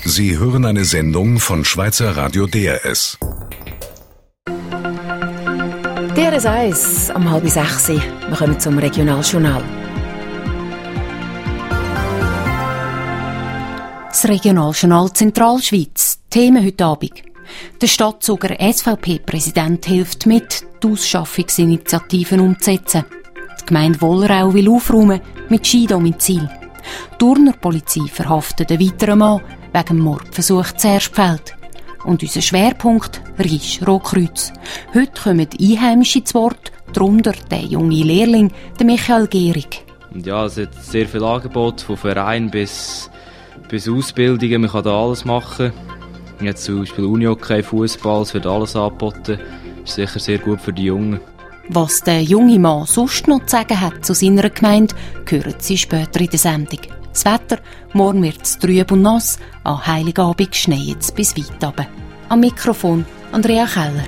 Sie hören eine Sendung von Schweizer Radio DRS. DRS 1 um 5:30. Wir kommen zum Regionaljournal. Das Regionaljournal Zentralschweiz. Themen heute Abend. Der Stadtzuger SVP-Präsident hilft mit, die Ausschaffungsinitiativen umzusetzen. Die Gemeinde Wollerau will aufräumen mit Skidomizil. Die Turner Polizei verhaftet einen weiteren Mann wegen Mordversuch in Zerspfeld. Und unser Schwerpunkt Riesch-Rotkreuz. Heute kommen Einheimische zu Wort, darunter der junge Lehrling, der Michael Gehrig. Ja, es hat sehr viel Angebot, von Verein bis Ausbildungen. Man kann da alles machen. Jetzt zum Beispiel Unihockey, Fußball, es wird alles angeboten. Ist sicher sehr gut für die Jungen. Was der junge Mann sonst noch zu sagen hat zu seiner Gemeinde, hören Sie später in der Sendung. Das Wetter, morgen wird es trüb und nass, an Heiligabend schneit es bis weit runter. Am Mikrofon Andrea Keller.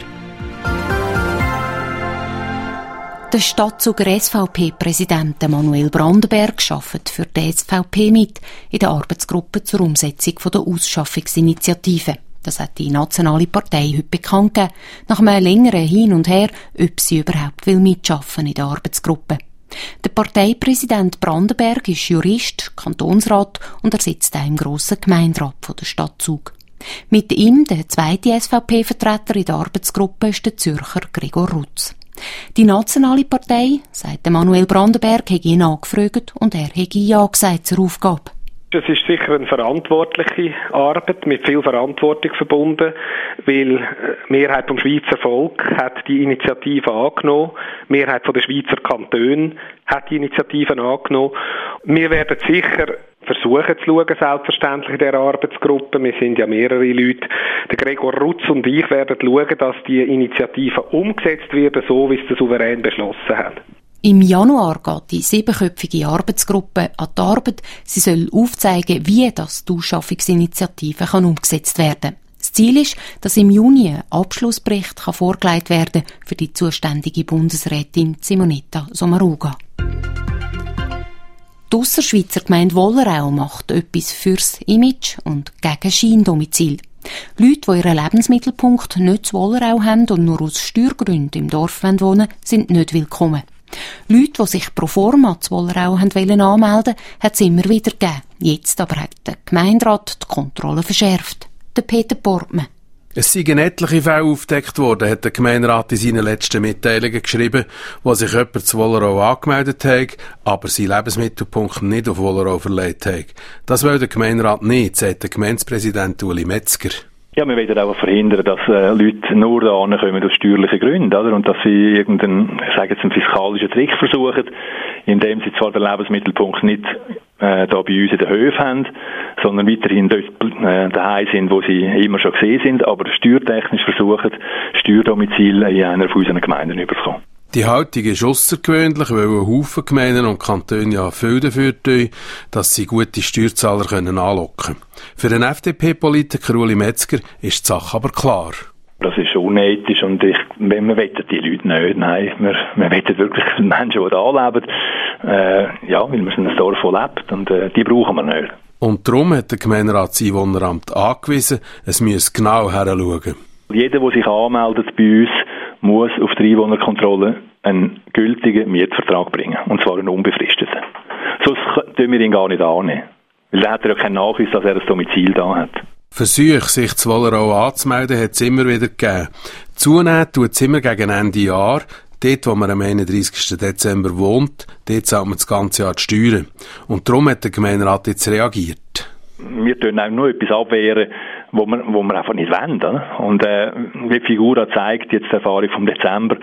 Der Stadtzuger SVP-Präsident Manuel Brandenberg arbeitet für die SVP mit in der Arbeitsgruppe zur Umsetzung der Ausschaffungsinitiative. Das hat die nationale Partei heute bekannt gegeben, nach einem längeren Hin und Her, ob sie überhaupt mitschaffen in der Arbeitsgruppe. Der Parteipräsident Brandenberg ist Jurist, Kantonsrat und er sitzt auch im grossen Gemeinderat der Stadt Zug. Mit ihm, der zweite SVP-Vertreter in der Arbeitsgruppe, ist der Zürcher Gregor Rutz. Die nationale Partei, sagt Manuel Brandenberg, hätte ihn angefragt und er hätte ja gesagt zur Aufgabe. Das ist sicher eine verantwortliche Arbeit, mit viel Verantwortung verbunden, weil die Mehrheit vom Schweizer Volk hat die Initiative angenommen, die Mehrheit der Schweizer Kantone hat die Initiative angenommen. Wir werden sicher versuchen zu schauen, selbstverständlich in dieser Arbeitsgruppe. Wir sind ja mehrere Leute. Der Gregor Rutz und ich werden schauen, dass die Initiative umgesetzt wird, so wie es der Souverän beschlossen hat. Im Januar geht die 7-köpfige Arbeitsgruppe an die Arbeit. Sie soll aufzeigen, wie die Ausschaffungsinitiative umgesetzt werden kann. Das Ziel ist, dass im Juni ein Abschlussbericht vorgelegt werden kann für die zuständige Bundesrätin Simonetta Sommaruga. Die Ausserschweizer Gemeinde Wollerau macht etwas fürs Image und gegen Skidomizil. Leute, die ihren Lebensmittelpunkt nicht zu Wollerau haben und nur aus Steuergründen im Dorf wohnen wollen, sind nicht willkommen. Leute, die sich pro forma zu Wollerau anmelden wollten, hat es immer wieder gegeben. Jetzt aber hat der Gemeinderat die Kontrolle verschärft. Der Peter Portmann. Es seien etliche Fälle aufgedeckt worden, hat der Gemeinderat in seinen letzten Mitteilungen geschrieben, wo sich jemand zu Wollerau angemeldet hat, aber seinen Lebensmittelpunkt nicht auf Wollerau verlegt hat. Das will der Gemeinderat nicht, sagt der Gemeindepräsident Uli Metzger. Ja, wir wollen auch verhindern, dass Leute nur da kommen aus steuerlichen Gründen, oder? Und dass sie irgendeinen, ich sage jetzt, einen fiskalischen Trick versuchen, indem sie zwar den Lebensmittelpunkt nicht da bei uns in den Höfen haben, sondern weiterhin dort daheim sind, wo sie immer schon gesehen sind, aber steuertechnisch versuchen, Steuerdomizil in einer von unseren Gemeinden zu bekommen. Die Haltung ist aussergewöhnlich, weil ein Haufen Gemeinden und Kantone ja viel dafür tun, dass sie gute Steuerzahler anlocken können. Für den FDP-Politiker Uli Metzger ist die Sache aber klar. Das ist unethisch und wir wollen die Leute nicht. Nein, wir wollen wirklich Menschen, die da leben, weil wir sind ein Dorf, das lebt und die brauchen wir nicht. Und darum hat der Gemeinderat das Einwohneramt angewiesen, es müsse genau hinschauen. Jeder, der sich anmeldet bei uns, muss auf die Einwohnerkontrolle einen gültigen Mietvertrag bringen. Und zwar einen unbefristeten. Sonst tun wir ihn gar nicht annehmen. Weil dann hat er ja keinen Nachweis, dass er ein Domizil da hat. Versuche, sich zu Wollerau anzumelden, hat es immer wieder gegeben. Zunehmen tut es immer gegen Ende Jahr. Dort, wo man am 31. Dezember wohnt, dort zahlt man das ganze Jahr die Steuern. Und darum hat der Gemeinderat jetzt reagiert. Wir tun auch nur etwas abwehren, wo wir einfach nicht wollen. Oder? Und wie die Figur zeigt, jetzt die Erfahrung vom Dezember,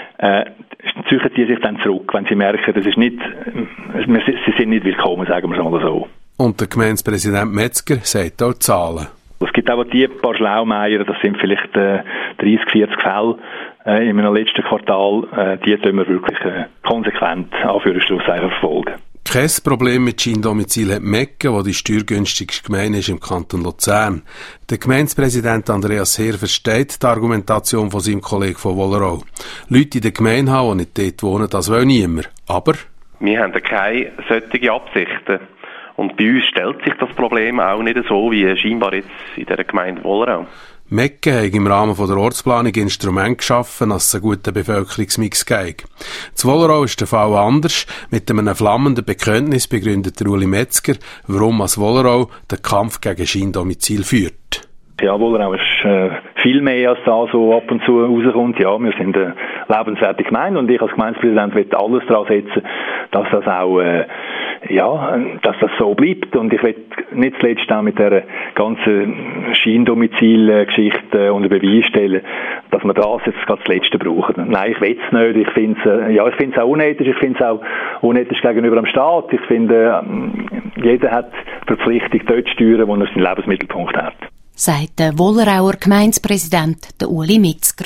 ziehen die sich dann zurück, wenn sie merken, das ist nicht, sie sind nicht willkommen, sagen wir es mal so. Und der Gemeindepräsident Metzger sagt auch Zahlen. Es gibt auch die paar Schlaumeier, das sind vielleicht 30, 40 Fälle in einem letzten Quartal, die tun wir wirklich konsequent Anführungsschlusszeichen verfolgen. Kein Problem mit Skidomizil hat Mecken, wo die steuergünstigste Gemeinde ist im Kanton Luzern. Der Gemeindepräsident Andreas Heer versteht die Argumentation von seinem Kollegen von Wollerau. Leute in der Gemeinde haben, die nicht dort wohnen, das will niemand. Aber wir haben keine solchen Absichten. Und bei uns stellt sich das Problem auch nicht so wie scheinbar jetzt in der Gemeinde Wollerau. Mecke hat im Rahmen der Ortsplanung Instrumente geschaffen, dass es einen guten Bevölkerungsmix gibt. Zu Wollerau ist der Fall anders. Mit einem flammenden Bekenntnis begründet Uli Metzger, warum als Wollerau der Kampf gegen Scheindomizil führt. Ja, Wollerau ist viel mehr als da so ab und zu rauskommt. Ja, wir sind eine lebenswerte Gemeinde und ich als Gemeindepräsident will alles daran setzen, dass das auch dass das so bleibt. Und ich will nicht zuletzt auch mit der ganzen Scheindomizil-Geschichte unter Beweis stellen, dass wir das jetzt gerade das Letzte brauchen. Nein, ich will es nicht. Ich finde es auch unethisch. Ich finde es auch unethisch gegenüber dem Staat. Ich finde, jeder hat die Verpflichtung, dort zu steuern, wo er seinen Lebensmittelpunkt hat. Sagt der Wollerauer Gemeindepräsident, der Uli Metzger.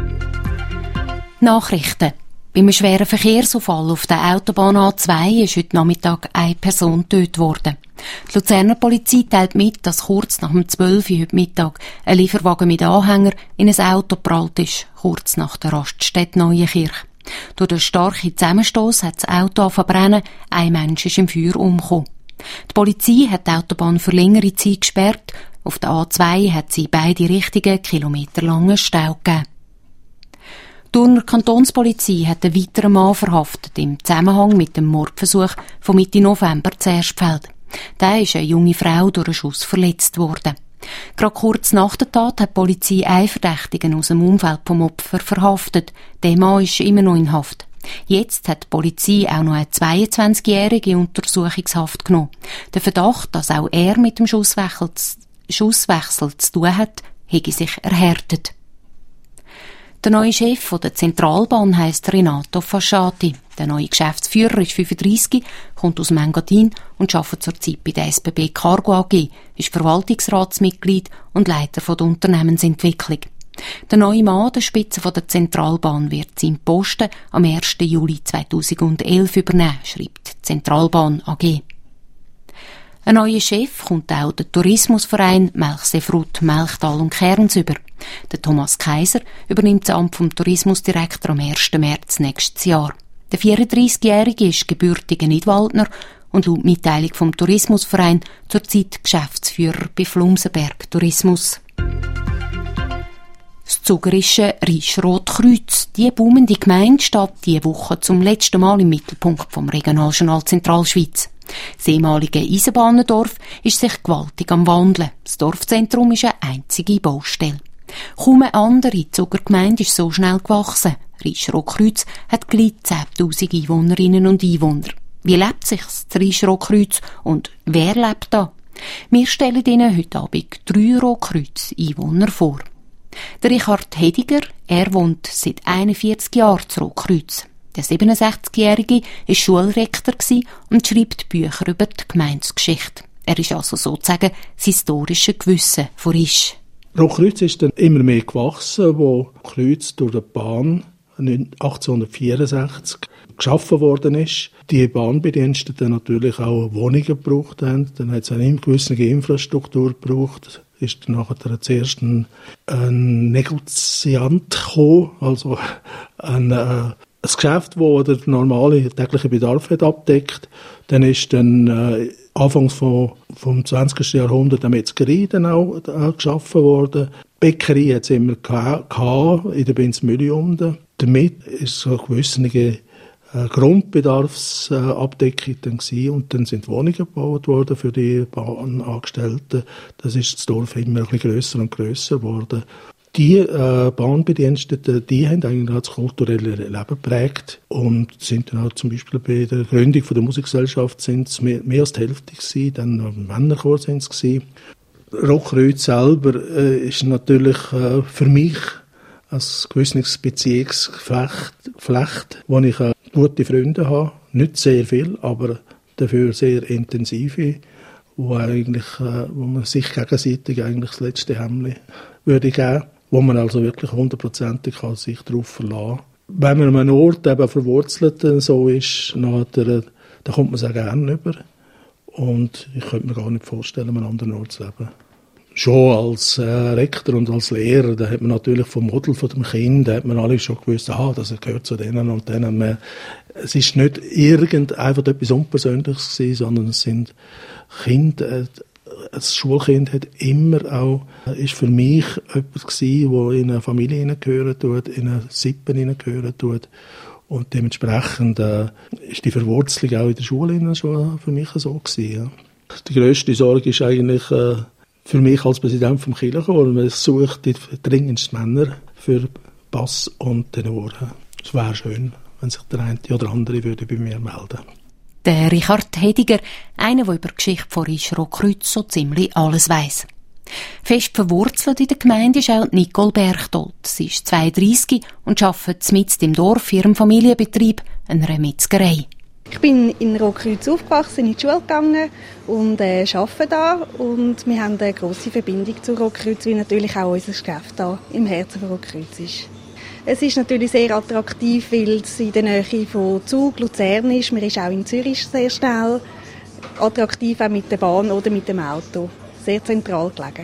Nachrichten. Beim schweren Verkehrsunfall auf der Autobahn A2 ist heute Nachmittag eine Person getötet worden. Die Luzerner Polizei teilt mit, dass kurz nach dem 12 Uhr heute Mittag ein Lieferwagen mit Anhänger in ein Auto geprallt ist, kurz nach der Raststätte Neuenkirch. Durch den starken Zusammenstoss hat das Auto verbrennen, ein Mensch ist im Feuer umgekommen. Die Polizei hat die Autobahn für längere Zeit gesperrt. Auf der A2 hat sie beide Richtungen kilometerlangen Stau gegeben. Die Thuner Kantonspolizei hat einen weiteren Mann verhaftet im Zusammenhang mit dem Mordversuch von Mitte November zu Erstfeld. Da ist eine junge Frau durch einen Schuss verletzt worden. Gerade kurz nach der Tat hat die Polizei einen Verdächtigen aus dem Umfeld vom Opfer verhaftet. Der Mann ist immer noch in Haft. Jetzt hat die Polizei auch noch eine 22-jährige Untersuchungshaft genommen. Der Verdacht, dass auch er mit dem Schusswechsel zu tun hat, hätte sich erhärtet. Der neue Chef der Zentralbahn heisst Renato Fasciati. Der neue Geschäftsführer ist 35, kommt aus Mengadin und arbeitet zurzeit bei der SBB Cargo AG, ist Verwaltungsratsmitglied und Leiter der Unternehmensentwicklung. Der neue Mann an der Spitze der Zentralbahn wird seinen Posten am 1. Juli 2011 übernehmen, schreibt die Zentralbahn AG. Ein neuer Chef kommt auch der Tourismusverein Melchseefrutt, Melchtal und Kerns über. Der Thomas Kaiser übernimmt das Amt vom Tourismusdirektor am 1. März nächstes Jahr. Der 34-Jährige ist gebürtiger Nidwaldner und laut Mitteilung vom Tourismusverein zurzeit Geschäftsführer bei Flumsenberg Tourismus. Das zugerische Riesch-Rot-Kreuz. Die boomende Gemeinde steht diese Woche zum letzten Mal im Mittelpunkt vom Regionaljournal Zentralschweiz. Das ehemalige Eisenbahndorf ist sich gewaltig am Wandeln. Das Dorfzentrum ist eine einzige Baustelle. Kaum eine andere Zuckergemeinde ist so schnell gewachsen. Riesch-Rot-Kreuz hat gleich 10'000 Einwohnerinnen und Einwohner. Wie lebt sich das Riesch-Rot-Kreuz und wer lebt da? Wir stellen Ihnen heute Abend 3 Rotkreuz-Einwohner vor. Der Richard Hediger, er wohnt seit 41 Jahren zu Rotkreuz. Der 67-Jährige war Schulrektor und schreibt Bücher über die Gemeindegeschichte. Er ist also sozusagen das historische Gewissen von Riesch. Rotkreuz ist dann immer mehr gewachsen, wo Kreuz durch die Bahn 1864 geschaffen worden ist. Die Bahnbediensteten natürlich auch Wohnungen gebraucht haben. Dann hat es eine gewisse Infrastruktur gebraucht. Ist dann nachher zuerst ein Negoziant gekommen, also ein Geschäft, das den normalen täglichen Bedarf hat abdeckt. Dann ist dann anfangs vom 20. Jahrhundert eine Metzgerei dann auch geschaffen worden. Bäckerei hat es immer gehabt, in der Benzmühle unten. Damit ist so eine gewisse Grundbedarfsabdeckung dann gewesen. Und dann sind Wohnungen gebaut worden für die Bahnangestellten. Das ist das Dorf immer ein bisschen grösser und grösser geworden. Die Bahnbediensteten, die haben eigentlich das kulturelle Leben geprägt und sind dann auch zum Beispiel bei der Gründung der Musikgesellschaft sind es mehr als die Hälfte gewesen, dann noch Männerchor sind es gewesen. Rotkreuz selber ist natürlich für mich ein gewisses Beziehungsgeflecht, wo ich gute Freunde habe, nicht sehr viel, aber dafür sehr intensive, wo man sich gegenseitig eigentlich das letzte Hemdli würde geben, wo man also wirklich 100%ig sich darauf verlassen kann. Wenn man an einem Ort eben verwurzelt so ist, dann kommt man es auch gerne über. Und ich könnte mir gar nicht vorstellen, an einem anderen Ort zu leben. Schon als Rektor und als Lehrer, da hat man natürlich vom Model von dem Kind, da hat man alle schon gewusst, das gehört zu denen und denen. Es ist nicht einfach etwas Unpersönliches gewesen, sondern es sind Kinder. Ein Schulkind ist für mich jemand gewesen, der in eine Familie hineingehören tut, in eine Sippe hineingehören tut. Und dementsprechend ist die Verwurzelung auch in der Schule schon für mich so gewesen. Ja. Die grösste Sorge ist eigentlich für mich als Präsident vom Kirchenchor, man sucht die dringendsten Männer für Bass und Tenor. Es wäre schön, wenn sich der eine oder andere würde bei mir melden. Der Richard Hediger, einer, der über die Geschichte von Risch-Rotkreuz so ziemlich alles weiss. Fest verwurzelt in der Gemeinde ist auch Nicole Berchtold. Sie ist 32 und arbeitet mitten im Dorf in ihrem Familienbetrieb, einer Metzgerei. Ich bin in Rotkreuz aufgewachsen, in die Schule gegangen und arbeite da. Und wir haben eine grosse Verbindung zu Rotkreuz, weil natürlich auch unser Geschäft da im Herzen von Rotkreuz ist. Es ist natürlich sehr attraktiv, weil es in der Nähe von Zug, Luzern ist. Man ist auch in Zürich sehr schnell. Attraktiv auch mit der Bahn oder mit dem Auto. Sehr zentral gelegen.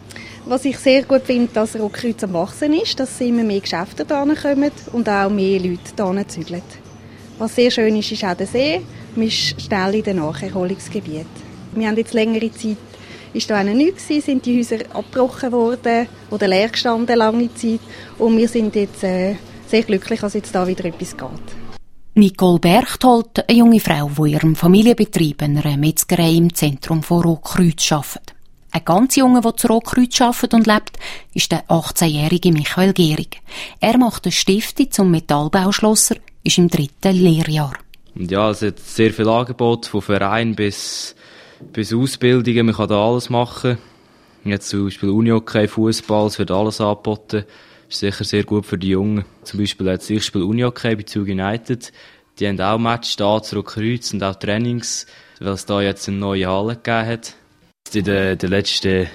Was ich sehr gut finde, dass Rotkreuz am Wachsen ist, dass immer mehr Geschäfte hierher kommen und auch mehr Leute hierher zügeln. Was sehr schön ist, ist auch der See. Man ist schnell in den Nacherholungsgebiet. Wir haben jetzt längere Zeit, ist da nichts gewesen, sind die Häuser abgebrochen worden oder leer gestanden lange Zeit. Und wir sind jetzt sehr glücklich, dass jetzt da wieder etwas geht. Nicole Berchtold, eine junge Frau, die in ihrem Familienbetrieb, einer Metzgerei im Zentrum von Rotkreuz arbeitet. Ein ganz Junge, der zu Rotkreuz arbeitet und lebt, ist der 18-jährige Michael Gehrig. Er macht eine Stiftung zum Metallbauschlosser, ist im 3. Lehrjahr. Und ja, es hat sehr viel Angebot, von Verein bis Ausbildungen. Man kann da alles machen. Jetzt zum Beispiel Unihockey, Fußball, es wird alles angeboten. Ist sicher sehr gut für die Jungen. Zum Beispiel jetzt, ich spiele Unihockey bei Zug United. Die haben auch Matches da zu Rotkreuz und auch Trainings, weil es da jetzt eine neue Halle gegeben hat. In den letzten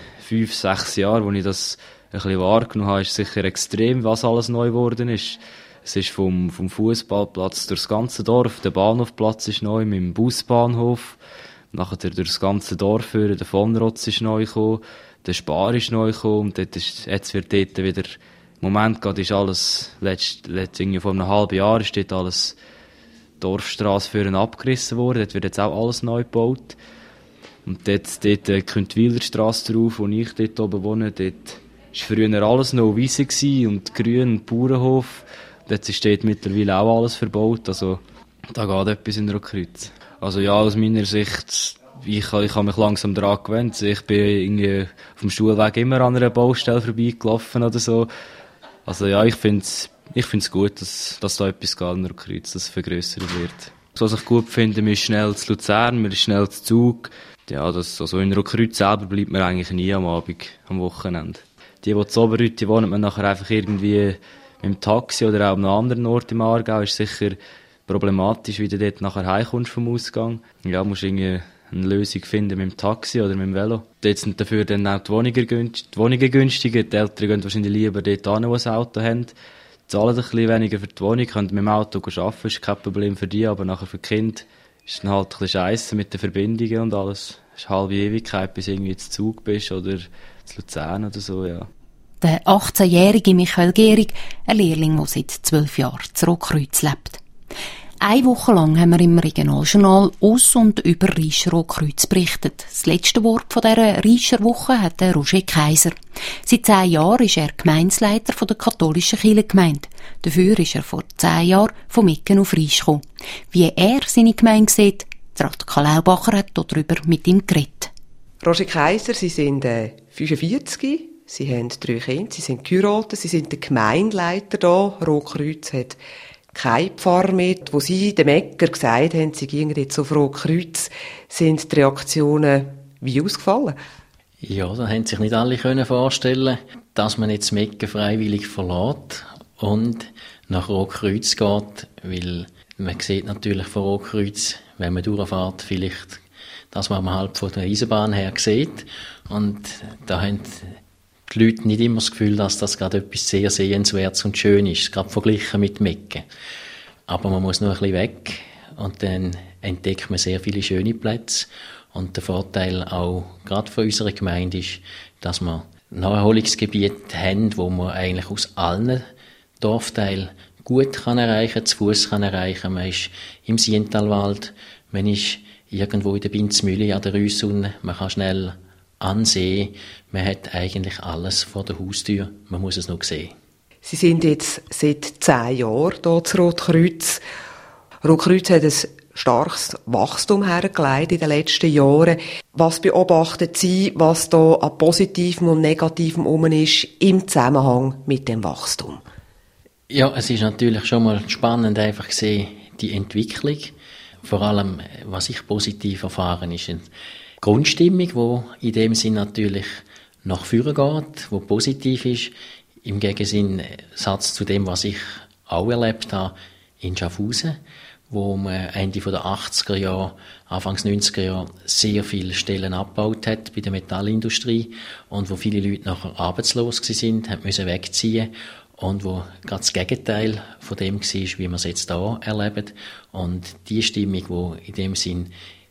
5-6 Jahren, als ich das ein bisschen wahrgenommen habe, ist sicher extrem, was alles neu geworden ist. Es ist vom Fußballplatz durchs ganze Dorf, der Bahnhofplatz ist neu, mit dem Busbahnhof. Nachher durch das ganze Dorf führen, der Vonrotz ist neu gekommen, der Spar ist neu gekommen. Und jetzt wird dort wieder, im Moment gerade ist alles, irgendwie vor einem halben Jahr ist dort alles Dorfstrasse für abgerissen worden. Dort wird jetzt auch alles neu gebaut. Und dort kommt die Wielerstrasse drauf, wo ich dort oben wohne. Dort war früher alles noch Wiese und grün und Bauernhof. Jetzt ist dort mittlerweile auch alles verbaut. Also, da geht etwas in Rotkreuz. Also ja, aus meiner Sicht, ich habe mich langsam daran gewöhnt. Ich bin irgendwie auf dem Schulweg immer an einer Baustelle vorbeigelaufen oder so. Also ja, ich find's gut, dass da etwas geht in Rotkreuz, dass es vergrössert wird. Was ich gut finde, man ist schnell zu Luzern, man ist schnell zu Zug. Ja, also in Rotkreuz selber bleibt man eigentlich nie am Abend, am Wochenende. Die zu Oberrütti wohnen, man nachher einfach irgendwie mit dem Taxi oder auch an einem anderen Ort im Aargau, ist sicher problematisch, wie du dort nachher heimkommst vom Ausgang. Ja, musst irgendwie eine Lösung finden mit dem Taxi oder mit dem Velo. Dort sind dafür dann auch die Wohnungen günstiger. Die Eltern gehen wahrscheinlich lieber dort hin, wo sie ein Auto haben. Zahlen ein bisschen weniger für die Wohnung, können mit dem Auto arbeiten, ist kein Problem für die, aber nachher für die Kinder ist dann halt ein bisschen scheisse mit den Verbindungen und alles. Es ist eine halbe Ewigkeit, bis du irgendwie zu Zug bist oder zu Luzern oder so, ja. Der 18-jährige Michael Gehrig, ein Lehrling, der seit 12 Jahren zu Rotkreuz lebt. Eine Woche lang haben wir im Regionaljournal aus und über Risch-Rotkreuz berichtet. Das letzte Wort von dieser Riescher Woche hat der Roger Kaiser. Seit 10 Jahren ist er Gemeindeleiter der katholischen Kirchengemeinde. Dafür ist er vor 10 Jahren von Mecken auf Risch gekommen. Wie er seine Gemeinde sieht, Radka Laubacher hat darüber mit ihm geredet. Roger Kaiser, Sie sind 45, Sie haben 3 Kinder, Sie sind geheiratet, Sie sind der Gemeindeleiter hier. Rotkreuz hat kein Pfarrer mit. Wo Sie den Mecker gesagt haben, Sie gingen jetzt auf Rotkreuz, sind die Reaktionen wie ausgefallen? Ja, da haben sich nicht alle vorstellen, dass man jetzt Mecken freiwillig verlässt und nach Rotkreuz geht, weil man sieht natürlich von Rotkreuz, wenn man durchfährt, vielleicht das, was man halt von der Eisenbahn her sieht. Und da haben die Leute nicht immer das Gefühl, dass das gerade etwas sehr Sehenswertes und schön ist, gerade verglichen mit Mecken. Aber man muss nur ein bisschen weg und dann entdeckt man sehr viele schöne Plätze. Und der Vorteil auch gerade für unsere Gemeinde ist, dass wir Naherholungsgebiete haben, wo man eigentlich aus allen Dorfteilen gut kann erreichen, zu Fuß kann erreichen. Man ist im Sientalwald, man ist irgendwo in der Binzmühle an der Rüssonne, man kann schnell ansehen, man hat eigentlich alles vor der Haustür, man muss es noch sehen. Sie sind jetzt seit 10 Jahren hier zu Rotkreuz. Rotkreuz hat ein starkes Wachstum hergelegt in den letzten Jahren. Was beobachten Sie, was da an Positivem und Negativem ist im Zusammenhang mit dem Wachstum? Ja, es ist natürlich schon mal spannend, einfach sehen, die Entwicklung. Vor allem, was ich positiv erfahren, ist eine Grundstimmung, die in dem Sinn natürlich nach vorne geht, die positiv ist. Im Gegensatz zu dem, was ich auch erlebt habe in Schaffhausen, wo man Ende der 80er Jahre, Anfangs 90er Jahre sehr viele Stellen abgebaut hat bei der Metallindustrie und wo viele Leute nachher arbeitslos waren, haben müssen wegziehen und wo gerade das Gegenteil von dem war, wie wir es jetzt hier erleben. Und die Stimmung, die in dem Sinn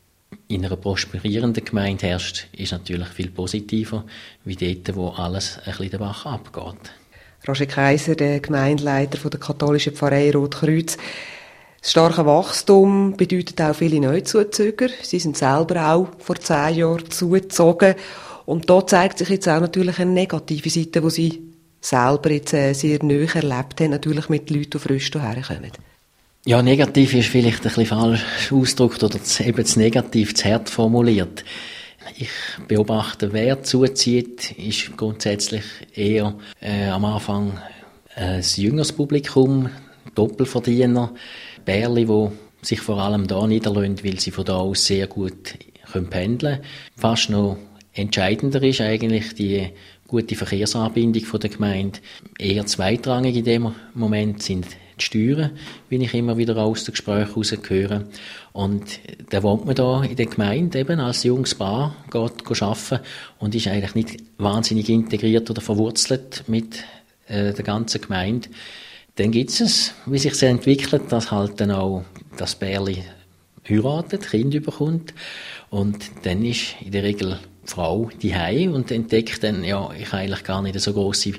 in einer prosperierenden Gemeinde herrscht, ist natürlich viel positiver, wie dort, wo alles ein bisschen den Bach abgeht. Roger Kaiser, der Gemeindeleiter der katholischen Pfarrei Rotkreuz. Das starke Wachstum bedeutet auch viele Neuzuzüger. Sie sind selber auch vor 10 Jahren zugezogen. Und da zeigt sich jetzt auch natürlich eine negative Seite, die Sie selber jetzt sehr nahe erlebt haben, natürlich mit Leuten, die frisch hierher kommen. Ja, negativ ist vielleicht ein bisschen falsch ausgedrückt oder eben das Negativ zu hart formuliert. Ich beobachte, wer zuzieht, ist grundsätzlich eher am Anfang ein jüngeres Publikum, Doppelverdiener, Bärli, die sich vor allem da niederlassen, weil sie von da aus sehr gut pendeln können. Fast noch entscheidender ist eigentlich die gute Verkehrsanbindung von der Gemeinde. Eher zweitrangig in dem Moment sind die Steuern, wie ich immer wieder aus den Gesprächen herausgehöre. Und da wohnt man da in der Gemeinde eben als junges Paar, geht arbeiten und ist eigentlich nicht wahnsinnig integriert oder verwurzelt mit der ganzen Gemeinde. Dann gibt es, wie sich das entwickelt, dass halt dann auch das Bärli heiratet, Kind bekommt und dann ist in der Regel die Frau daheim und entdeckt dann, ja, ich habe eigentlich gar nicht so grosse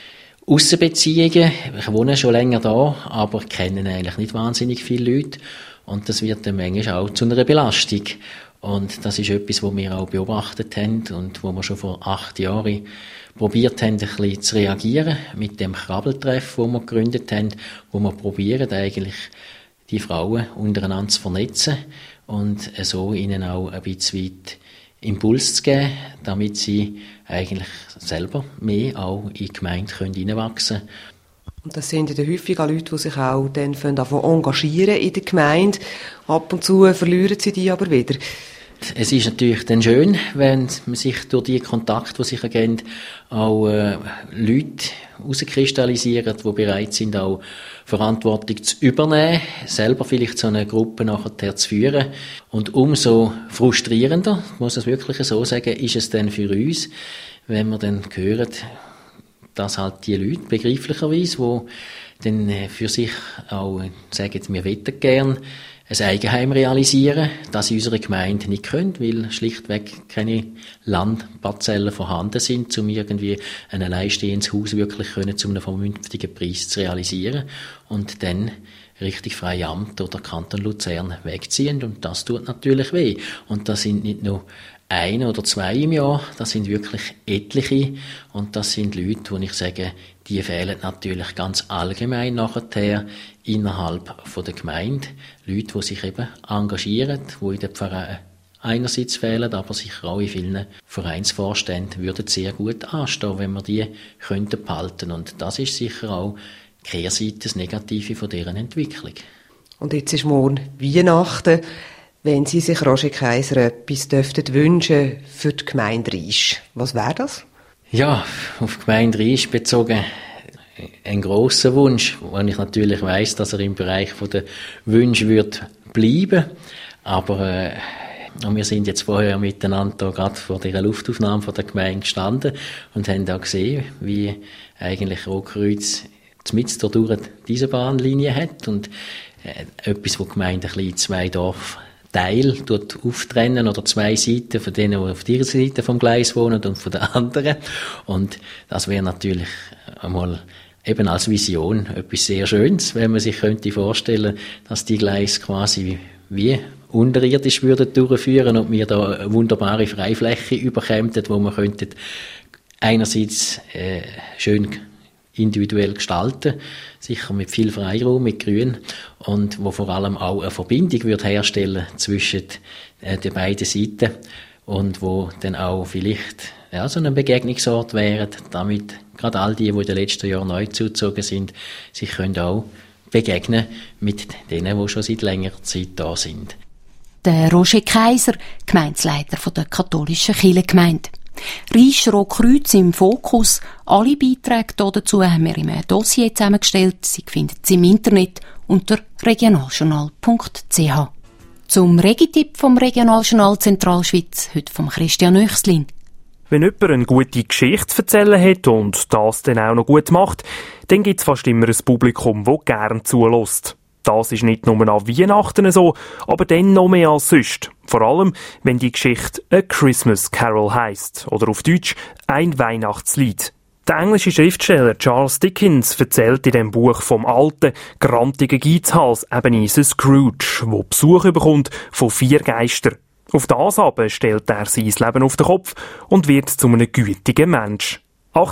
Aussenbeziehungen. Ich wohne schon länger da, aber kenne eigentlich nicht wahnsinnig viele Leute und das wird dann manchmal auch zu einer Belastung. Und das ist etwas, was wir auch beobachtet haben und wo wir schon vor 8 Jahren probiert haben, ein bisschen zu reagieren mit dem Krabbeltreff, den wir gegründet haben, wo wir probieren, eigentlich die Frauen untereinander zu vernetzen und so ihnen auch ein bisschen weit Impuls zu geben, damit sie eigentlich selber mehr auch in die Gemeinde hineinwachsen können. Und das sind ja häufig auch Leute, die sich auch dann engagieren in der Gemeinde. Ab und zu verlieren sie die aber wieder. Es ist natürlich dann schön, wenn man sich durch die Kontakte, die sich ergeben, auch Leute herauskristallisieren, die bereit sind, auch Verantwortung zu übernehmen, selber vielleicht so eine Gruppe nachher zu führen. Und umso frustrierender, muss ich es wirklich so sagen, ist es dann für uns, wenn wir dann hören, dass halt die Leute begreiflicherweise, die dann für sich auch sagen, wir möchten gern ein Eigenheim realisieren, das in unserer Gemeinde nicht können, weil schlichtweg keine Landparzellen vorhanden sind, um irgendwie ein alleinstehendes Haus wirklich können, zu einem vernünftigen Preis zu realisieren und dann richtig freie Amt oder Kanton Luzern wegziehen und das tut natürlich weh. Und das sind nicht nur 1 oder 2 im Jahr, das sind wirklich etliche und das sind Leute, wo ich sage, die fehlen natürlich ganz allgemein nachher innerhalb von der Gemeinde. Leute, die sich eben engagieren, die in den Pfarreien einerseits fehlen, aber sicher auch in vielen Vereinsvorständen würden sehr gut anstehen, wenn wir die könnten behalten. Und das ist sicher auch die Kehrseite, das Negative von deren Entwicklung. Und jetzt ist morgen Weihnachten. Wenn Sie sich, Roger Kaiser, etwas dürften wünschen für die Gemeinde Riesch, was wäre das? Ja, auf die Gemeinde Riesch bezogen ein grosser Wunsch, weil ich natürlich weiss, dass er im Bereich der Wünsche wird bleiben. Aber wir sind jetzt vorher miteinander gerade vor dieser Luftaufnahme von der Gemeinde gestanden und haben da gesehen, wie eigentlich Rotkreuz mitten durch diese Bahnlinie hat und etwas, wo die Gemeinde ein bisschen in 2 Dörfer Teil auftrennen oder 2 Seiten von denen, die auf dieser Seite vom Gleis wohnen und von der anderen. Und das wäre natürlich einmal eben als Vision etwas sehr Schönes, wenn man sich könnte vorstellen, dass die Gleise quasi wie unterirdisch würden durchführen und wir da eine wunderbare Freifläche überkämen, wo man könnte einerseits schön individuell gestalten, sicher mit viel Freiraum, mit Grün, und wo vor allem auch eine Verbindung wird herstellen zwischen den beiden Seiten und wo dann auch vielleicht so ein Begegnungsort wäre, damit gerade all die in den letzten Jahren neu zugezogen sind, sich können auch begegnen mit denen, die schon seit längerer Zeit da sind. Der Roger Kaiser, Gemeindeleiter der katholischen Kirchengemeinde. Riesch-Rotkreuz im Fokus. Alle Beiträge dazu haben wir im Dossier zusammengestellt. Sie finden Sie im Internet unter regionaljournal.ch. Zum Regitipp vom Regionaljournal Zentralschweiz, heute vom Christian Oechslin. Wenn jemand eine gute Geschichte zu erzählen hat und das dann auch noch gut macht, dann gibt es fast immer ein Publikum, das gerne zulässt. Das ist nicht nur an Weihnachten so, aber dann noch mehr als sonst. Vor allem, wenn die Geschichte «A Christmas Carol» heisst, oder auf Deutsch «Ein Weihnachtslied». Der englische Schriftsteller Charles Dickens erzählt in dem Buch vom alten, grantigen Geizhals Ebenezer Scrooge, der Besuch bekommt von 4 Geistern. Auf das aber stellt er sein Leben auf den Kopf und wird zu einem gütigen Mensch.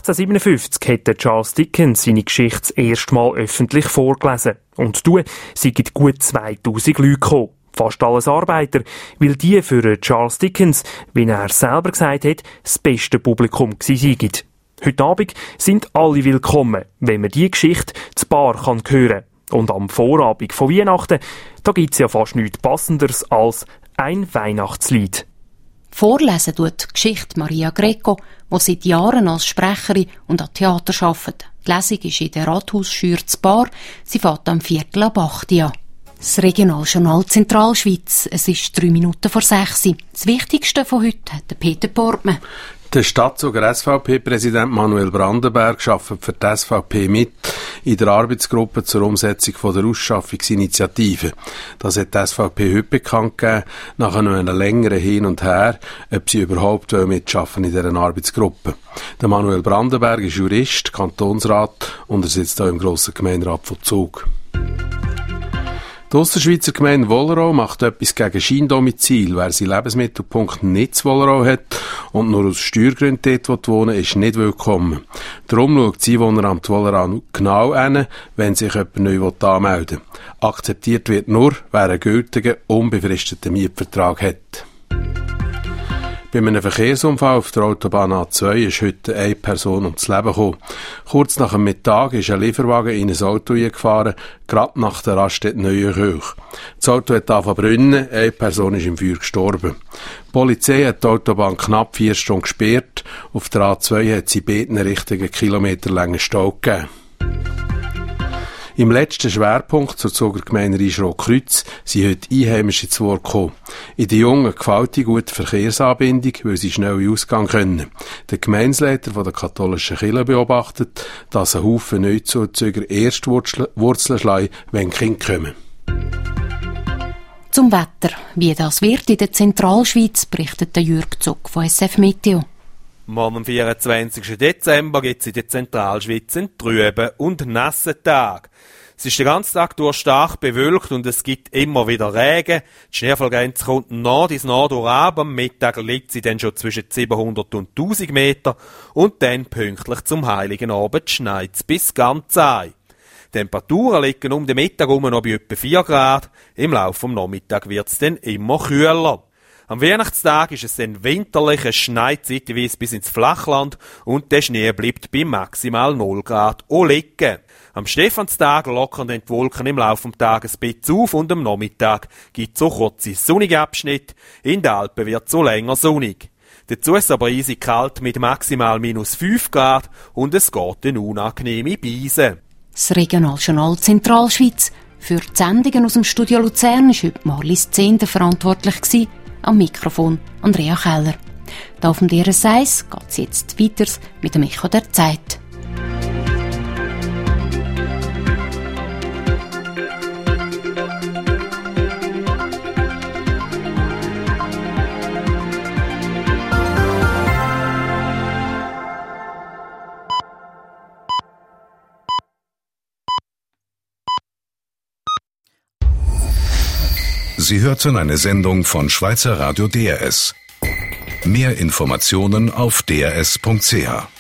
1857 hätte Charles Dickens seine Geschichte das erste Mal öffentlich vorgelesen. Und du sind gut 2000 Leute gekommen. Fast alles Arbeiter, weil die für Charles Dickens, wie er selber gesagt hat, das beste Publikum gewesen seien. Heute Abend sind alle willkommen, wenn man diese Geschichte zu Bar hören kann. Und am Vorabend von Weihnachten, da gibt es ja fast nichts Passenderes als ein Weihnachtslied. Vorlesen tut die Geschichte Maria Greco, die seit Jahren als Sprecherin und an Theater arbeitet. Die Lesung ist in der Rathausschür zu Bar. Sie fährt am 7:45 an. Das Regionaljournal Zentralschweiz. Es ist 3 Minuten vor 6. Das Wichtigste von heute hat Peter Portmann. Der Stadtzuger SVP-Präsident Manuel Brandenberg arbeitet für die SVP mit in der Arbeitsgruppe zur Umsetzung der Ausschaffungsinitiative. Das hat die SVP heute bekannt gegeben, nach einem längeren Hin und Her, ob sie überhaupt mitschaffen in dieser Arbeitsgruppe. Der Manuel Brandenberg ist Jurist, Kantonsrat und er sitzt hier im grossen Gemeinderat von Zug. Die Ausserschweizer Gemeinde Wollerau macht etwas gegen Scheindomizil. Wer seinen Lebensmittelpunkt nicht zu Wollerau hat und nur aus Steuergründen dort wohnen will, ist nicht willkommen. Darum schaut das Einwohneramt Wollerau genau hin, wenn sich jemand neu anmelden will. Akzeptiert wird nur, wer einen gültigen, unbefristeten Mietvertrag hat. Bei einem Verkehrsunfall auf der Autobahn A2 ist heute eine Person ums Leben gekommen. Kurz nach dem Mittag ist ein Lieferwagen in ein Auto gefahren, gerade nach der Raststätte Neuenkirch. Das Auto hat angefangen zu brennen, eine Person ist im Feuer gestorben. Die Polizei hat die Autobahn knapp 4 Stunden gesperrt. Auf der A2 hat sie beiden Richtungen kilometerlangen Stau gegeben. Im letzten Schwerpunkt zur Zuger Gemeinde Riesch-Rotkreuz sind heute Einheimische zu Wort gekommen. In den Jungen gefällt die gute Verkehrsanbindung, weil sie schnell in Ausgang können. Der Gemeindeleiter der katholischen Kirche beobachtet, dass ein Haufen Neuzuzüger erst Wurzeln schlagen, wenn Kinder kommen. Zum Wetter. Wie das wird in der Zentralschweiz, berichtet der Jürg Zuck von SF Meteo. Morgen am 24. Dezember gibt es in der Zentralschweiz einen trüben und nassen Tag. Es ist den ganzen Tag durch stark bewölkt und es gibt immer wieder Regen. Die Schneefallgrenze kommt Nord ins Nordor ab. Am Mittag liegt sie dann schon zwischen 700 und 1000 Meter und dann pünktlich zum Heiligen Abend schneit es bis ganz ein. Die Temperaturen liegen um den Mittag herum noch bei etwa 4 Grad. Im Laufe des Nachmittags wird es dann immer kühler. Am Weihnachtstag ist es dann winterlich, es schneit zeitweise bis ins Flachland und der Schnee bleibt bei maximal 0 Grad auch liegen. Am Stephanstag lockern dann die Wolken im Laufe des Tages ein bisschen auf und am Nachmittag gibt es so kurze sonnige Abschnitte. In den Alpen wird es so länger sonnig. Dazu ist es aber eisig kalt mit maximal -5 Grad und es geht eine unangenehme Beise. Das Regionaljournal Zentralschweiz. Für die Sendungen aus dem Studio Luzern war heute Marlies Zehnder verantwortlich. Am Mikrofon Andrea Keller. Da auf dem DRS1 geht es jetzt weiter mit dem Echo der Zeit. Sie hörten eine Sendung von Schweizer Radio DRS. Mehr Informationen auf drs.ch.